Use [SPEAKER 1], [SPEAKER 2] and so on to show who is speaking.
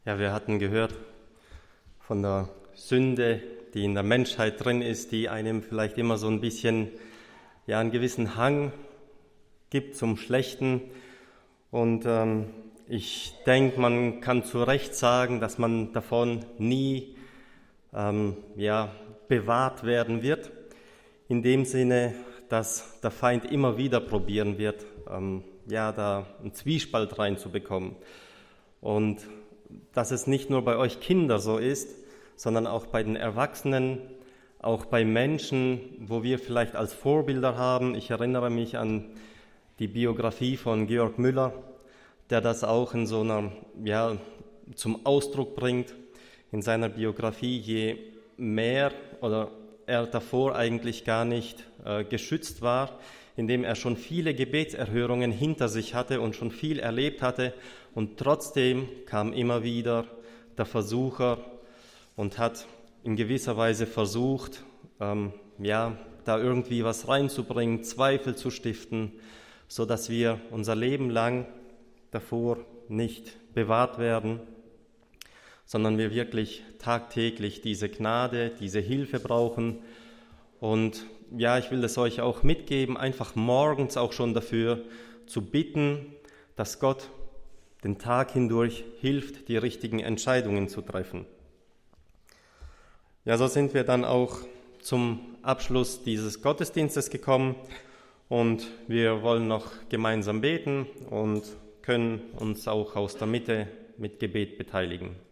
[SPEAKER 1] Ja, wir hatten gehört von der Sünde, die in der Menschheit drin ist, die einem vielleicht immer so ein bisschen, einen gewissen Hang gibt zum Schlechten. Und ich denke, man kann zu Recht sagen, dass man davon nie bewahrt werden wird. In dem Sinne, dass der Feind immer wieder probieren wird, da einen Zwiespalt reinzubekommen. Und dass es nicht nur bei euch Kinder so ist, sondern auch bei den Erwachsenen, auch bei Menschen, wo wir vielleicht als Vorbilder haben. Ich erinnere mich an die Biografie von Georg Müller, der das auch in so einer, zum Ausdruck bringt in seiner Biografie, je mehr oder er davor eigentlich gar nicht geschützt war, indem er schon viele Gebetserhörungen hinter sich hatte und schon viel erlebt hatte, und trotzdem kam immer wieder der Versucher und hat in gewisser Weise versucht, da irgendwie was reinzubringen, Zweifel zu stiften, so dass wir unser Leben lang davor nicht bewahrt werden, sondern wir wirklich tagtäglich diese Gnade, diese Hilfe brauchen. Und ich will es euch auch mitgeben, einfach morgens auch schon dafür zu bitten, dass Gott den Tag hindurch hilft, die richtigen Entscheidungen zu treffen. Ja, so sind wir dann auch zum Abschluss dieses Gottesdienstes gekommen und wir wollen noch gemeinsam beten und können uns auch aus der Mitte mit Gebet beteiligen.